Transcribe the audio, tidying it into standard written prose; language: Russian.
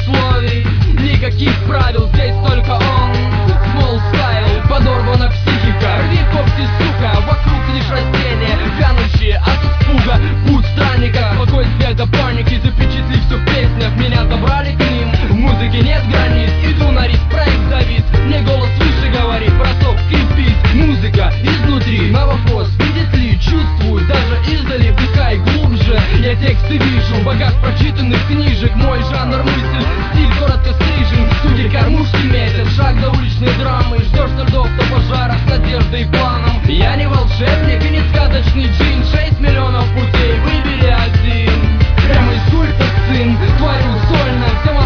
условий, никаких правил, здесь только он. Small style, подорвана психика, рви когти, сука, вокруг лишь растения, вянущие от испуга. Путь странника, спокойствие до паники, запечатли все в песнях, меня забрали к ним. В музыке нет границ, иду на риск, проект завис, мне голос выше говорит, бросок, крепись. Музыка изнутри, на вопрос, видит ли, чувствую, даже издали, вдыхай глубже. Я тексты вижу, в багаж прочитанных книжек, мой жанр мысль, стиль коротко стрижен, судьи кормушки метят, шаг до уличной драмы, ждешь трудов до пожара с надеждой и планом. Я не волшебник и не сказочный джин, 6 миллионов путей, выбери один. Прямо из культа сын, творю сольно, всем